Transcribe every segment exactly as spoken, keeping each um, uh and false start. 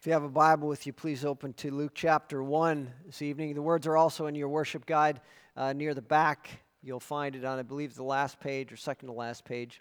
If you have a Bible with you, please open to Luke chapter one this evening. The words are also in your worship guide uh, near the back. You'll find it on, I believe, the last page or second to last page.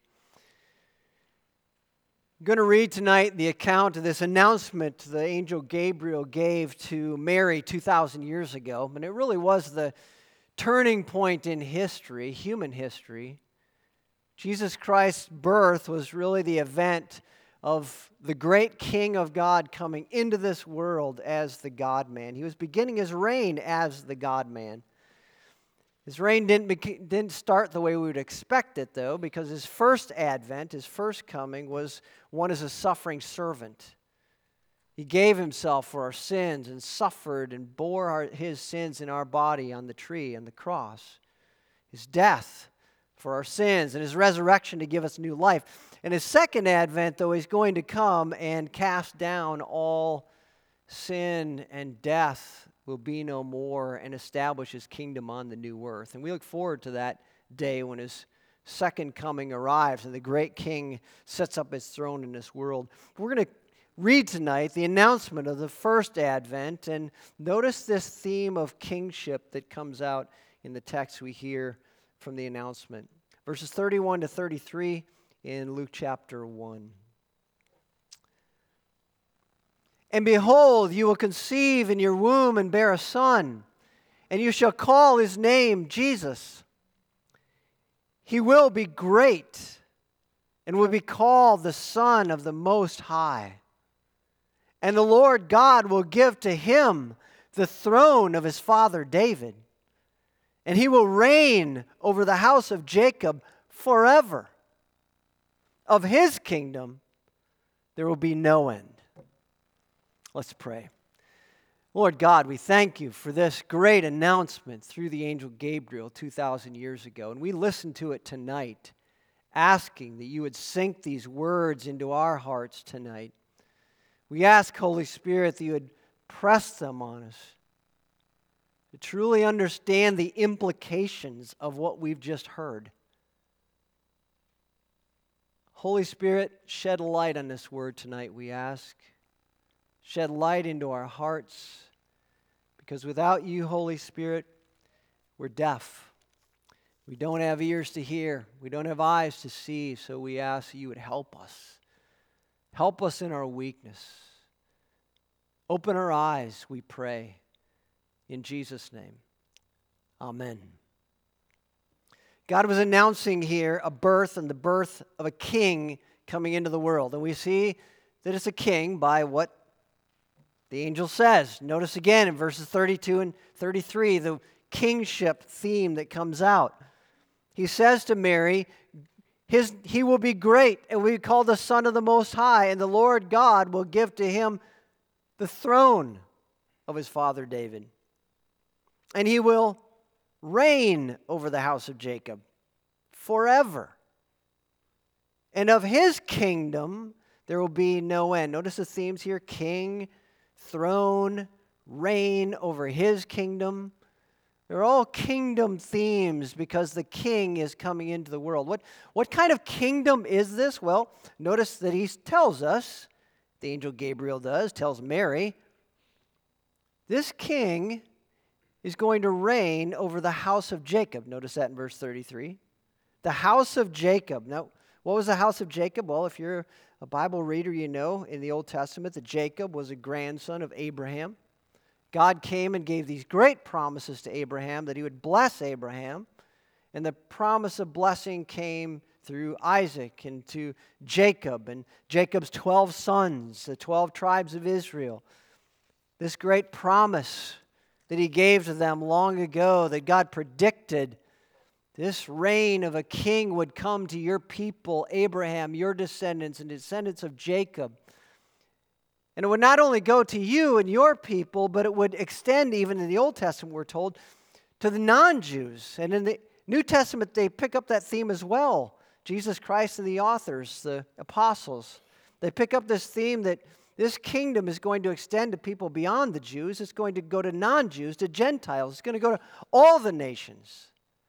I'm going to read tonight the account of this announcement the angel Gabriel gave to Mary two thousand years ago. And it really was the turning point in history, human history. Jesus Christ's birth was really the event of the great King of God coming into this world as the God-man. He was beginning his reign as the God-man. His reign didn't, be, didn't start the way we would expect it, though, because his first advent, his first coming, was one as a suffering servant. He gave himself for our sins and suffered and bore our, his sins in our body on the tree, on the cross. His death for our sins and his resurrection to give us new life. And his second advent, though, he's going to come and cast down all sin and death will be no more and establish his kingdom on the new earth. And we look forward to that day when his second coming arrives and the great king sets up his throne in this world. We're going to read tonight the announcement of the first advent, and notice this theme of kingship that comes out in the text we hear from the announcement. Verses thirty-one to thirty-three in Luke chapter one. And behold, you will conceive in your womb and bear a son, and you shall call his name Jesus. He will be great and will be called the Son of the Most High. And the Lord God will give to him the throne of his father David, and he will reign over the house of Jacob forever. Of his kingdom there will be no end. Let's pray. Lord God, we thank you for this great announcement through the angel Gabriel two thousand years ago. And we listen to it tonight, asking that you would sink these words into our hearts tonight. We ask, Holy Spirit, that you would press them on us to truly understand the implications of what we've just heard. Holy Spirit, shed light on this word tonight, we ask. Shed light into our hearts, because without you, Holy Spirit, we're deaf. We don't have ears to hear. We don't have eyes to see, so we ask that you would help us. Help us in our weakness. Open our eyes, we pray. In Jesus' name, amen. God was announcing here a birth and the birth of a king coming into the world. And we see that it's a king by what the angel says. Notice again in verses thirty-two and thirty-three, the kingship theme that comes out. He says to Mary, His, he will be great and will be called the Son of the Most High, and the Lord God will give to him the throne of his father David. And he will reign over the house of Jacob forever. And of his kingdom there will be no end. Notice the themes here: king, throne, reign over his kingdom. They're all kingdom themes because the king is coming into the world. What, what kind of kingdom is this? Well, notice that he tells us, the angel Gabriel does, tells Mary, this king is going to reign over the house of Jacob. Notice that in verse thirty-three. The house of Jacob. Now, what was the house of Jacob? Well, if you're a Bible reader, you know in the Old Testament that Jacob was a grandson of Abraham. God came and gave these great promises to Abraham that he would bless Abraham. And the promise of blessing came through Isaac and to Jacob and Jacob's twelve sons, the twelve tribes of Israel. This great promise that he gave to them long ago, that God predicted this reign of a king would come to your people, Abraham, your descendants, and descendants of Jacob. And it would not only go to you and your people, but it would extend, even in the Old Testament, we're told, to the non-Jews. And in the New Testament, they pick up that theme as well. Jesus Christ and the authors, the apostles, they pick up this theme that this kingdom is going to extend to people beyond the Jews. It's going to go to non-Jews, to Gentiles. It's going to go to all the nations.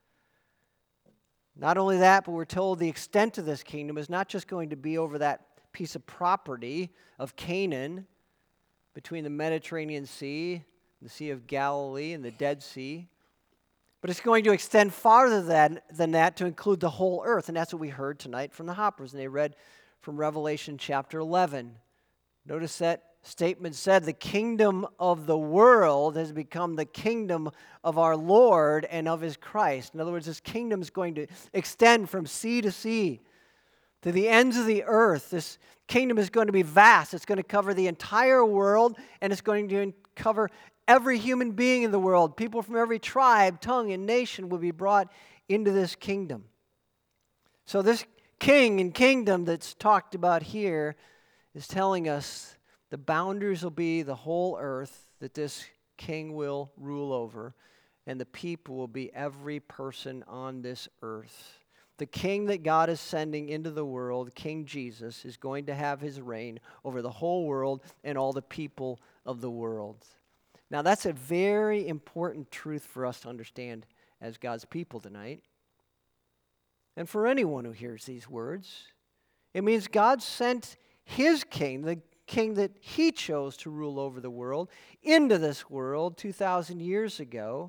Not only that, but we're told the extent of this kingdom is not just going to be over that piece of property of Canaan, between the Mediterranean Sea, the Sea of Galilee, and the Dead Sea. But it's going to extend farther than, than that to include the whole earth. And that's what we heard tonight from the Hoppers. And they read from Revelation chapter eleven. Notice that statement said, the kingdom of the world has become the kingdom of our Lord and of his Christ. In other words, this kingdom is going to extend from sea to sea to the ends of the earth. This kingdom is going to be vast. It's going to cover the entire world, and it's going to cover every human being in the world. People from every tribe, tongue, and nation will be brought into this kingdom. So this king and kingdom that's talked about here is telling us the boundaries will be the whole earth that this king will rule over, and the people will be every person on this earth. The king that God is sending into the world, King Jesus, is going to have his reign over the whole world and all the people of the world. Now, that's a very important truth for us to understand as God's people tonight. And for anyone who hears these words, it means God sent his king, the king that he chose to rule over the world, into this world two thousand years ago.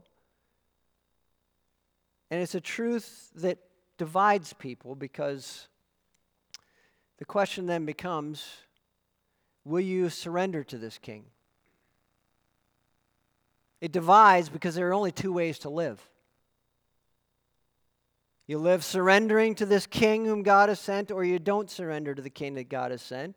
And it's a truth that divides people, because the question then becomes, will you surrender to this king? It divides because there are only two ways to live. You live surrendering to this king whom God has sent, or you don't surrender to the king that God has sent.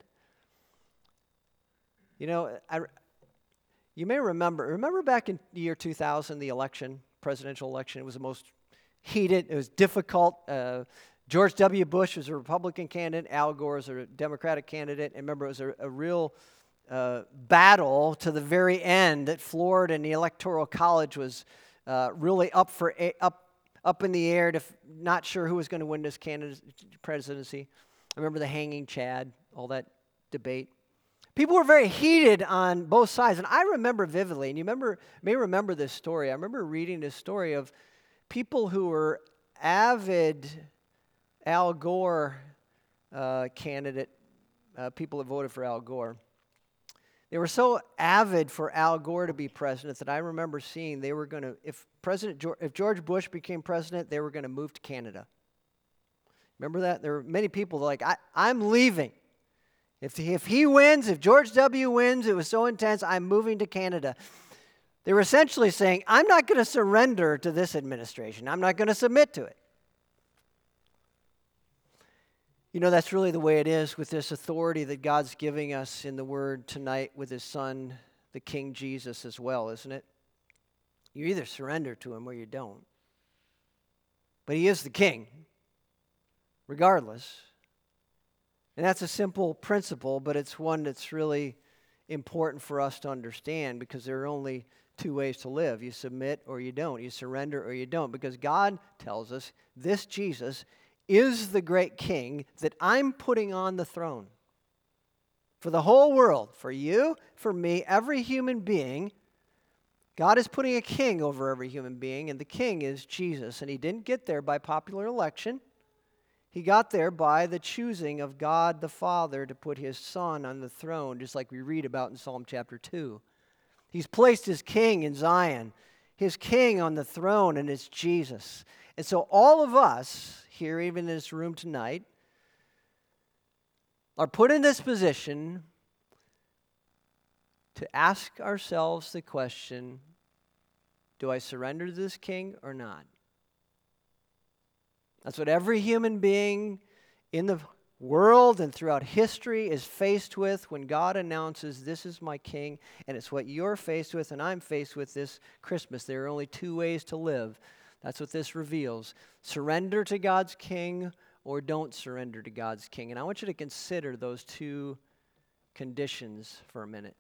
You know, I, you may remember, remember back in the year two thousand, the election, presidential election, it was the most heated, it was difficult. Uh, George W. Bush was a Republican candidate, Al Gore was a Democratic candidate, and remember it was a, a real uh, battle to the very end that floored, and the Electoral College was uh, really up for a, up up in the air, to f- not sure who was going to win this candidate presidency. I remember the hanging Chad, all that debate. People were very heated on both sides, and I remember vividly, and you remember may remember this story. I remember reading this story of people who were avid Al Gore uh, candidate, uh, people that voted for Al Gore. They were so avid for Al Gore to be president that I remember seeing they were going to, if President George, if George Bush became president, they were going to move to Canada. Remember that? There were many people like, I, I'm leaving. If he, if he wins, if George W. wins, it was so intense, I'm moving to Canada. They were essentially saying, I'm not going to surrender to this administration. I'm not going to submit to it. You know, that's really the way it is with this authority that God's giving us in the Word tonight with his Son, the King Jesus, as well, isn't it? You either surrender to him or you don't. But he is the King, regardless. And that's a simple principle, but it's one that's really important for us to understand, because there are only two ways to live. You submit or you don't. You surrender or you don't. Because God tells us this Jesus is the great king that I'm putting on the throne for the whole world, for you, for me, every human being. God is putting a king over every human being, and the king is Jesus. And he didn't get there by popular election. He got there by the choosing of God the Father to put his Son on the throne, just like we read about in Psalm chapter two. He's placed his king in Zion, his king on the throne, and it's Jesus. And so all of us here, even in this room tonight, are put in this position to ask ourselves the question, do I surrender to this king or not? That's what every human being in the world and throughout history is faced with when God announces, this is my king, and it's what you're faced with and I'm faced with this Christmas. There are only two ways to live. That's what this reveals. Surrender to God's king or don't surrender to God's king. And I want you to consider those two conditions for a minute.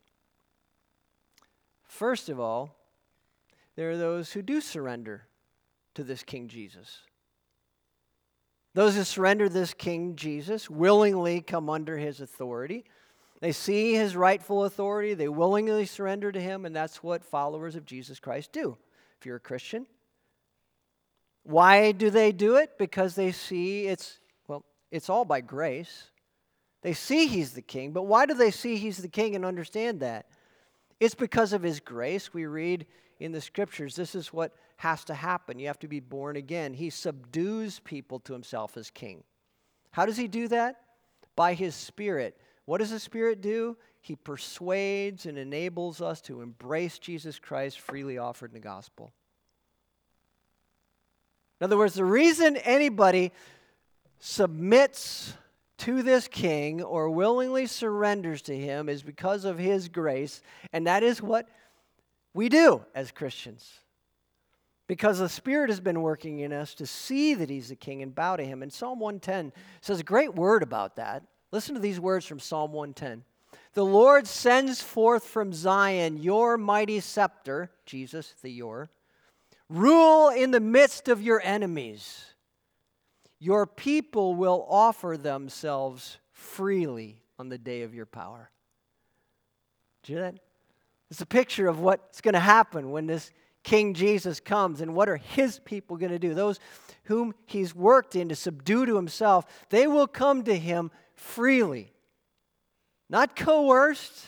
First of all, there are those who do surrender to this King Jesus. Those who surrender to this King Jesus willingly come under his authority. They see his rightful authority. They willingly surrender to him, and that's what followers of Jesus Christ do. If you're a Christian, why do they do it? Because they see it's, well, it's all by grace. They see he's the king, but why do they see he's the king and understand that? It's because of his grace. We read in the scriptures, this is what has to happen. You have to be born again. He subdues people to himself as king. How does he do that? By his Spirit. What does the Spirit do? He persuades and enables us to embrace Jesus Christ freely offered in the gospel. In other words, the reason anybody submits to this king or willingly surrenders to him is because of his grace, and that is what we do as Christians. Because the Spirit has been working in us to see that he's the king and bow to him. And Psalm one ten says a great word about that. Listen to these words from Psalm one ten. The Lord sends forth from Zion your mighty scepter, Jesus, the your, rule in the midst of your enemies. Your people will offer themselves freely on the day of your power. Did you hear that? It's a picture of what's going to happen when this King Jesus comes, and what are his people going to do? Those whom he's worked in to subdue to himself, they will come to him freely. Not coerced,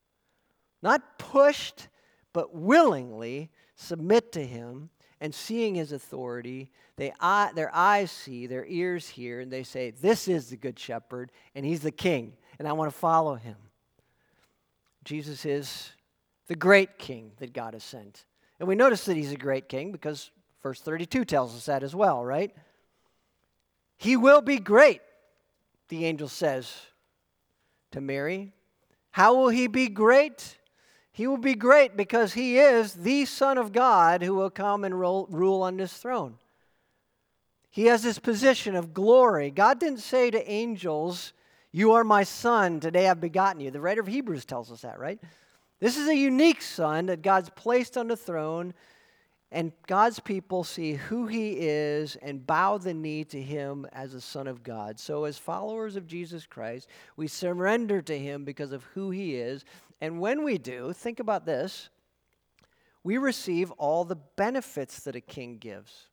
not pushed, but willingly submit to him, and seeing his authority, they, their eyes see, their ears hear, and they say, this is the good shepherd, and he's the king, and I want to follow him. Jesus is the great king that God has sent. And we notice that he's a great king because verse thirty-two tells us that as well, right? He will be great, the angel says to Mary. How will he be great? He will be great because he is the Son of God who will come and rule on this throne. He has this position of glory. God didn't say to angels, you are my son, today I've begotten you. The writer of Hebrews tells us that, right? This is a unique son that God's placed on the throne, and God's people see who he is and bow the knee to him as a son of God. So as followers of Jesus Christ, we surrender to him because of who he is. And when we do, think about this, we receive all the benefits that a king gives.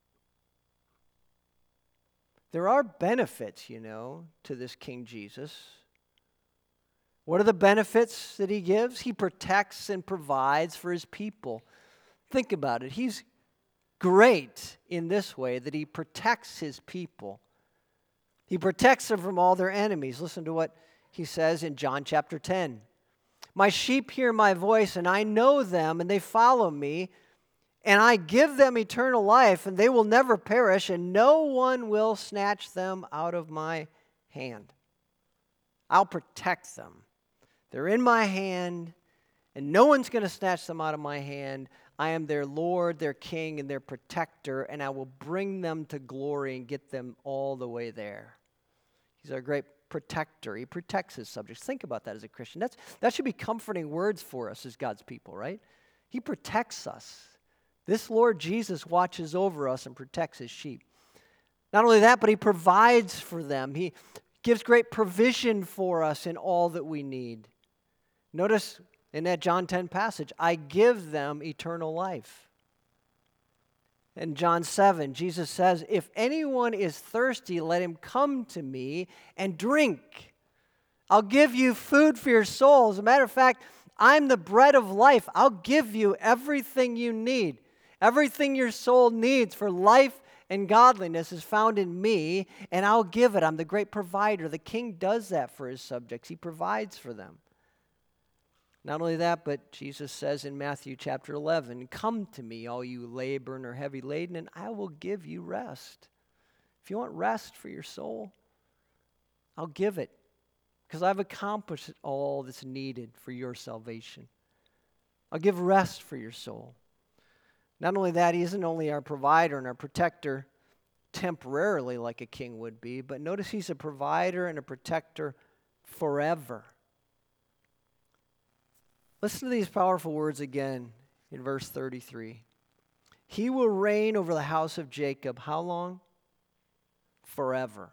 There are benefits, you know, to this King Jesus. What are the benefits that he gives? He protects and provides for his people. Think about it. He's great in this way that he protects his people. He protects them from all their enemies. Listen to what he says in John chapter ten. My sheep hear my voice, and I know them, and they follow me, and I give them eternal life, and they will never perish, and no one will snatch them out of my hand. I'll protect them. They're in my hand, and no one's going to snatch them out of my hand. I am their Lord, their King, and their protector, and I will bring them to glory and get them all the way there. He's our great protector. He protects his subjects. Think about that as a Christian. That's, that should be comforting words for us as God's people, right? He protects us. This Lord Jesus watches over us and protects his sheep. Not only that, but he provides for them. He gives great provision for us in all that we need. Notice in that John ten passage, I give them eternal life. In John seven, Jesus says, if anyone is thirsty, let him come to me and drink. I'll give you food for your soul. As a matter of fact, I'm the bread of life. I'll give you everything you need. Everything your soul needs for life and godliness is found in me, and I'll give it. I'm the great provider. The king does that for his subjects. He provides for them. Not only that, but Jesus says in Matthew chapter eleven, come to me, all you labor and are heavy laden, and I will give you rest. If you want rest for your soul, I'll give it, because I've accomplished all that's needed for your salvation. I'll give rest for your soul. Not only that, he isn't only our provider and our protector temporarily like a king would be, but notice he's a provider and a protector forever. Listen to these powerful words again in verse thirty-three. He will reign over the house of Jacob. How long? Forever.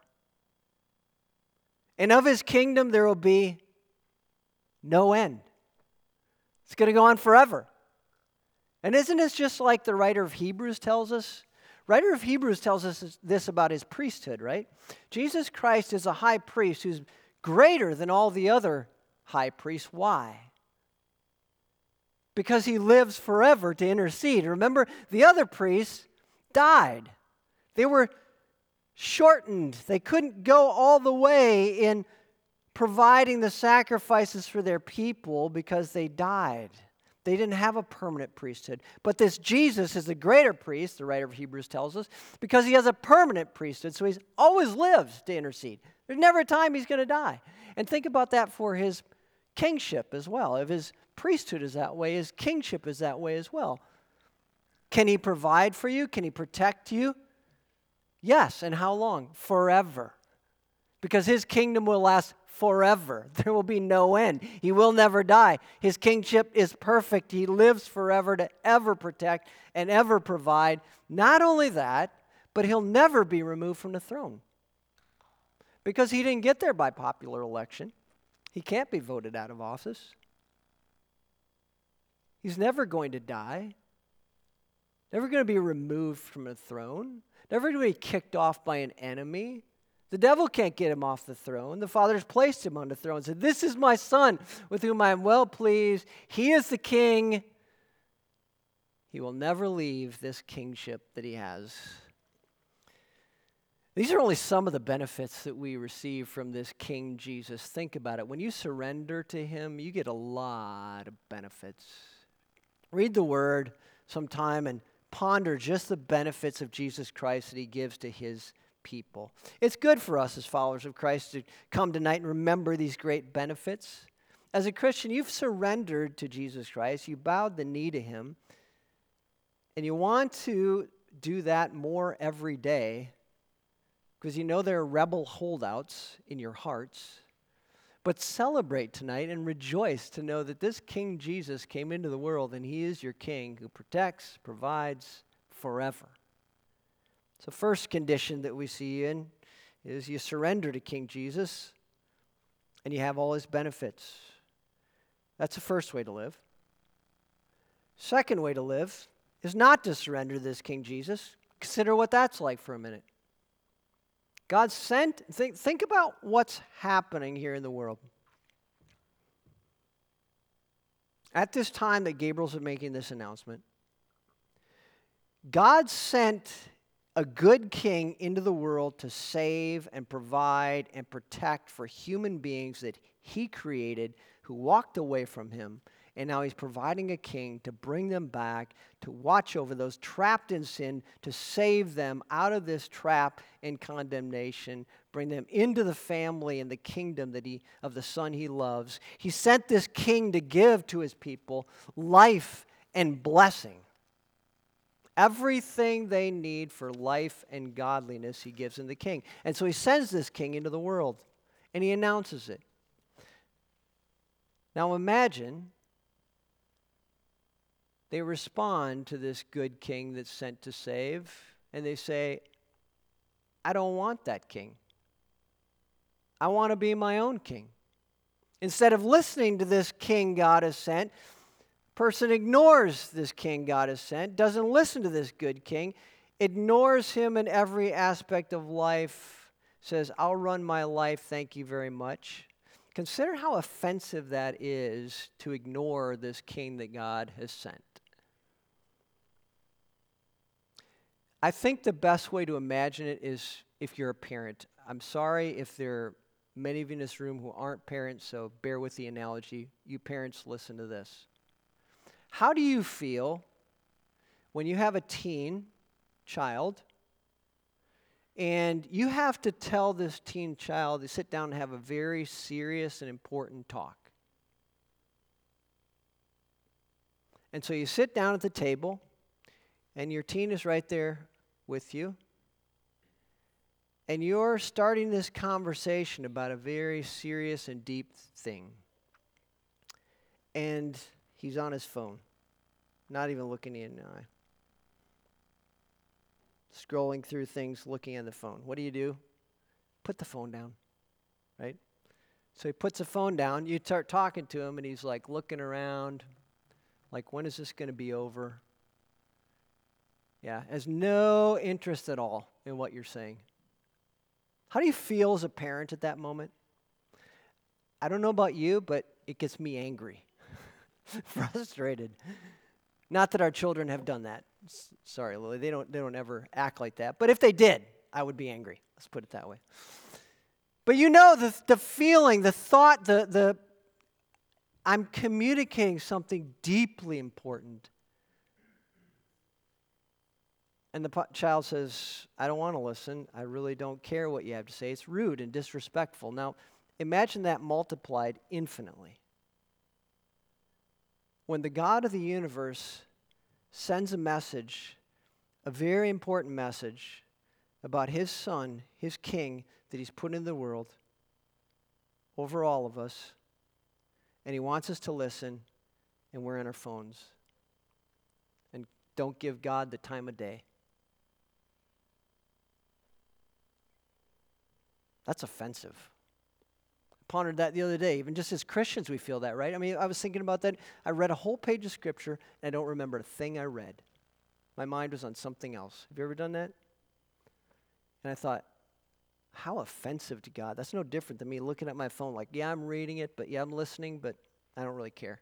And of his kingdom there will be no end. It's going to go on forever. And isn't this just like the writer of Hebrews tells us? Writer of Hebrews tells us this about his priesthood, right? Jesus Christ is a high priest who's greater than all the other high priests. Why? because he lives forever to intercede. Remember, the other priests died. They were shortened. They couldn't go all the way in providing the sacrifices for their people because they died. They didn't have a permanent priesthood. But this Jesus is the greater priest, the writer of Hebrews tells us, because he has a permanent priesthood, so he always lives to intercede. There's never a time he's going to die. And think about that for his kingship as well. If his priesthood is that way, his kingship is that way as well. Can he provide for you? Can he protect you? Yes. And how long? Forever. Because his kingdom will last forever. There will be no end. He will never die. His kingship is perfect. He lives forever to ever protect and ever provide. Not only that, but he'll never be removed from the throne. Because he didn't get there by popular election. He can't be voted out of office. He's never going to die. Never going to be removed from the throne. Never going to be kicked off by an enemy. The devil can't get him off the throne. The Father's placed him on the throne and said, "This is my Son with whom I am well pleased. He is the King." He will never leave this kingship that he has. These are only some of the benefits that we receive from this King Jesus. Think about it. When you surrender to him, you get a lot of benefits. Read the Word sometime and ponder just the benefits of Jesus Christ that he gives to his people. It's good for us as followers of Christ to come tonight and remember these great benefits. As a Christian, you've surrendered to Jesus Christ. You bowed the knee to him. And you want to do that more every day because you know there are rebel holdouts in your hearts. But celebrate tonight and rejoice to know that this King Jesus came into the world and he is your King who protects, provides forever. So first condition that we see in is you surrender to King Jesus and you have all his benefits. That's the first way to live. Second way to live is not to surrender to this King Jesus. Consider what that's like for a minute. God sent, think, think about what's happening here in the world. At this time that Gabriel's making this announcement, God sent a good king into the world to save and provide and protect for human beings that he created who walked away from him. And now he's providing a king to bring them back, to watch over those trapped in sin, to save them out of this trap and condemnation, bring them into the family and the kingdom that he of the Son he loves. He sent this king to give to his people life and blessing. Everything they need for life and godliness he gives in the king. And so he sends this king into the world, and he announces it. Now imagine they respond to this good king that's sent to save, and they say, "I don't want that king. I want to be my own king." Instead of listening to this king God has sent, person ignores this king God has sent, doesn't listen to this good king, ignores him in every aspect of life, says, "I'll run my life, thank you very much." Consider how offensive that is to ignore this king that God has sent. I think the best way to imagine it is if you're a parent. I'm sorry if there are many of you in this room who aren't parents, so bear with the analogy. You parents, listen to this. How do you feel when you have a teen child and you have to tell this teen child to sit down and have a very serious and important talk? And so you sit down at the table and your teen is right there with you, and you're starting this conversation about a very serious and deep thing. And he's on his phone, not even looking you in the eye. Scrolling through things, looking at the phone. What do you do? Put the phone down, right? So he puts the phone down. You start talking to him, and he's like looking around, like, when is this going to be over? Yeah, has no interest at all in what you're saying. How do you feel as a parent at that moment? I don't know about you, but it gets me angry. frustrated. Not that our children have done that. S- Sorry, Lily, they don't, they don't ever act like that. But if they did, I would be angry. Let's put it that way. But you know the, the feeling, the thought, the, the I'm communicating something deeply important. And the po- child says, I don't want to listen. I really don't care what you have to say. It's rude and disrespectful. Now, imagine that multiplied infinitely. When the God of the universe sends a message, a very important message about his son, his king, that he's put in the world over all of us, and he wants us to listen, and we're on our phones and don't give God the time of day. That's offensive. I pondered that the other day. Even just as Christians, we feel that, right? I mean, I was thinking about that. I read a whole page of Scripture, and I don't remember a thing I read. My mind was on something else. Have you ever done that? And I thought, how offensive to God. That's no different than me looking at my phone like, yeah, I'm reading it, but yeah, I'm listening, but I don't really care.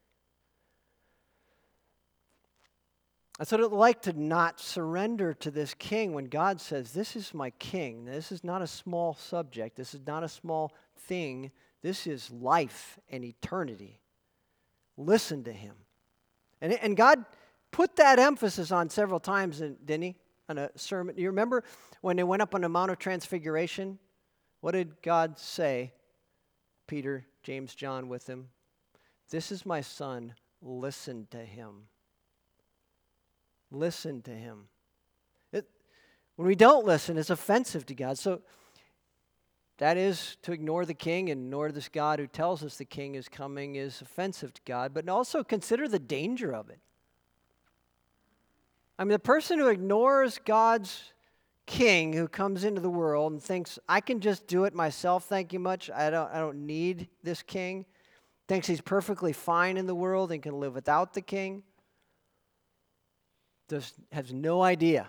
That's what it's like to not surrender to this king when God says, this is my king. This is not a small subject. This is not a small thing. This is life and eternity. Listen to him. And, and God put that emphasis on several times, didn't he? On a sermon. You remember when they went up on the Mount of Transfiguration? What did God say? Peter, James, John with him. This is my son. Listen to him. Listen to him. It, when we don't listen, it's offensive to God. So that is to ignore the king and ignore this God who tells us the king is coming is offensive to God. But also consider the danger of it. I mean, the person who ignores God's king who comes into the world and thinks, I can just do it myself, thank you much. I don't, I don't need this king. Thinks he's perfectly fine in the world and can live without the king. Does, has no idea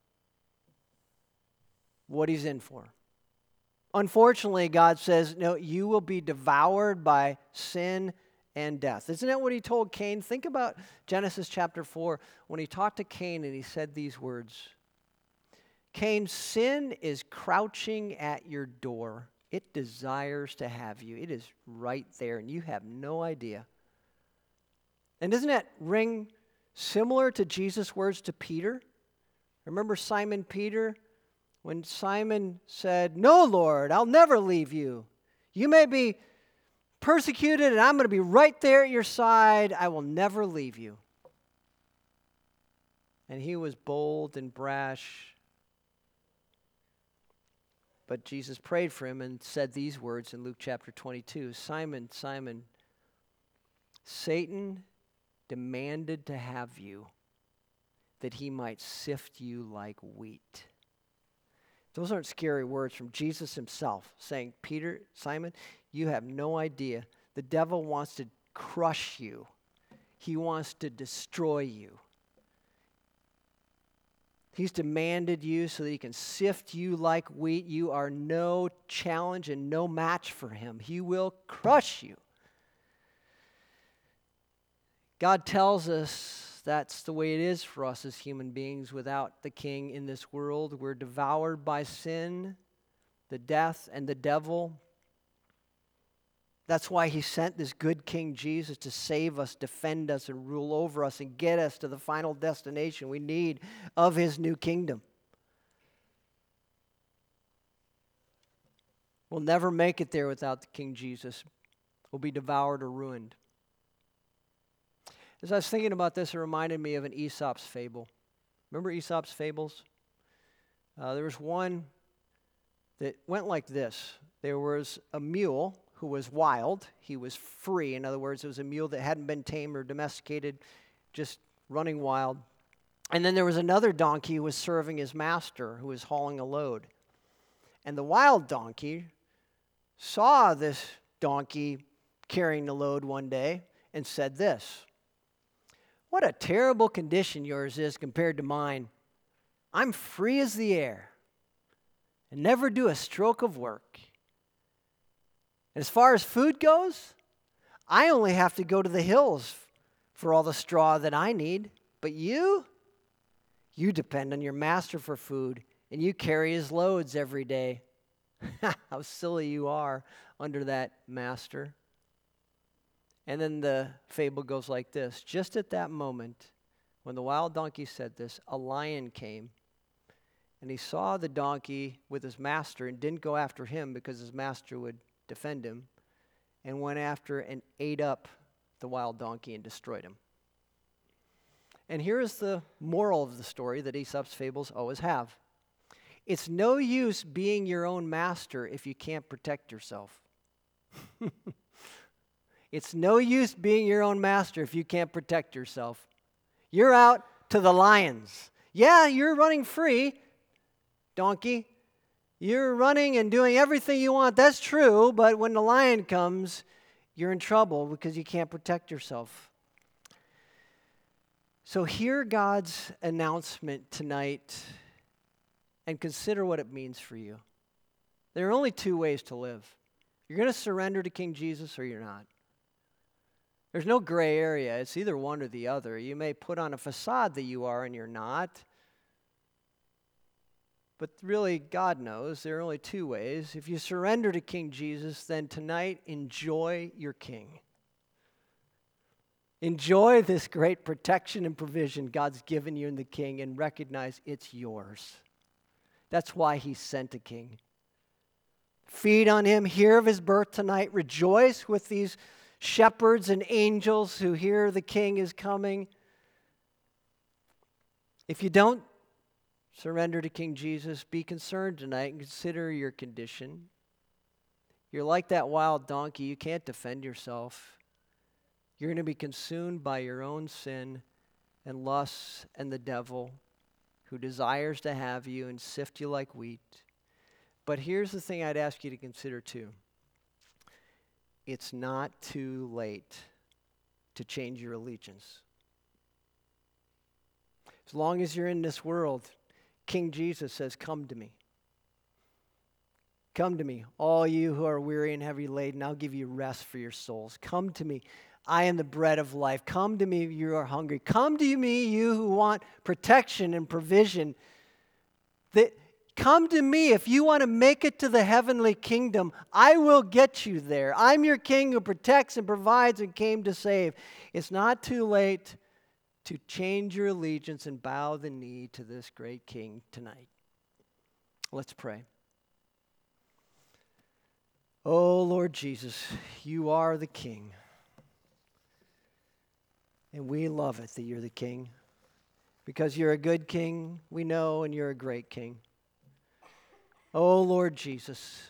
what he's in for. Unfortunately, God says, no, you will be devoured by sin and death. Isn't that what he told Cain? Think about Genesis chapter four when he talked to Cain and he said these words. Cain, sin is crouching at your door. It desires to have you. It is right there and you have no idea. And doesn't that ring similar to Jesus' words to Peter? Remember Simon Peter? When Simon said, no, Lord, I'll never leave you. You may be persecuted and I'm going to be right there at your side. I will never leave you. And he was bold and brash. But Jesus prayed for him and said these words in Luke chapter twenty-two. Simon, Simon, Satan demanded to have you that he might sift you like wheat. Those aren't scary words from Jesus himself saying, Peter, Simon, you have no idea. The devil wants to crush you. He wants to destroy you. He's demanded you so that he can sift you like wheat. You are no challenge and no match for him. He will crush you. God tells us that's the way it is for us as human beings. Without the king in this world, we're devoured by sin, the death, and the devil. That's why he sent this good King Jesus to save us, defend us, and rule over us, and get us to the final destination we need of his new kingdom. We'll never make it there without the King Jesus. We'll be devoured or ruined. As I was thinking about this, it reminded me of an Aesop's fable. Remember Aesop's fables? Uh, there was one that went like this. There was a mule who was wild. He was free. In other words, it was a mule that hadn't been tamed or domesticated, just running wild. And then there was another donkey who was serving his master, who was hauling a load. And the wild donkey saw this donkey carrying the load one day and said this, "What a terrible condition yours is compared to mine. I'm free as the air and never do a stroke of work. And as far as food goes, I only have to go to the hills for all the straw that I need. But you, you depend on your master for food, and you carry his loads every day. How silly you are under that master. And then the fable goes like this. Just at that moment, when the wild donkey said this, a lion came, and he saw the donkey with his master and didn't go after him because his master would defend him, and went after and ate up the wild donkey and destroyed him. And here is the moral of the story that Aesop's fables always have. It's no use being your own master if you can't protect yourself. It's no use being your own master if you can't protect yourself. You're out to the lions. Yeah, you're running free, donkey. You're running and doing everything you want. That's true, but when the lion comes, you're in trouble because you can't protect yourself. So hear God's announcement tonight and consider what it means for you. There are only two ways to live. You're going to surrender to King Jesus or you're not. There's no gray area. It's either one or the other. You may put on a facade that you are and you're not. But really, God knows there are only two ways. If you surrender to King Jesus, then tonight enjoy your King. Enjoy this great protection and provision God's given you in the King and recognize it's yours. That's why he sent a king. Feed on him, hear of his birth tonight, rejoice with these shepherds and angels who hear the king is coming. If you don't surrender to King Jesus, be concerned tonight and consider your condition. You're like that wild donkey. You can't defend yourself. You're going to be consumed by your own sin and lusts and the devil who desires to have you and sift you like wheat. But here's the thing I'd ask you to consider too. It's not too late to change your allegiance. As long as you're in this world, King Jesus says, come to me. Come to me, all you who are weary and heavy laden, I'll give you rest for your souls. Come to me. I am the bread of life. Come to me, you are hungry. Come to me, you who want protection and provision. That, come to me if you want to make it to the heavenly kingdom. I will get you there. I'm your king who protects and provides and came to save. It's not too late to change your allegiance and bow the knee to this great king tonight. Let's pray. Oh, Lord Jesus, you are the king. And we love it that you're the king. Because you're a good king, we know, and you're a great king. Oh, Lord Jesus,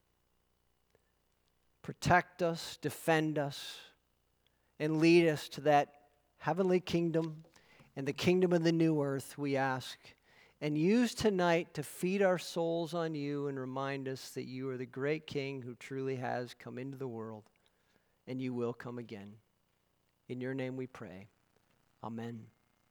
protect us, defend us, and lead us to that heavenly kingdom and the kingdom of the new earth, we ask. And use tonight to feed our souls on you and remind us that you are the great king who truly has come into the world, and you will come again. In your name we pray. Amen.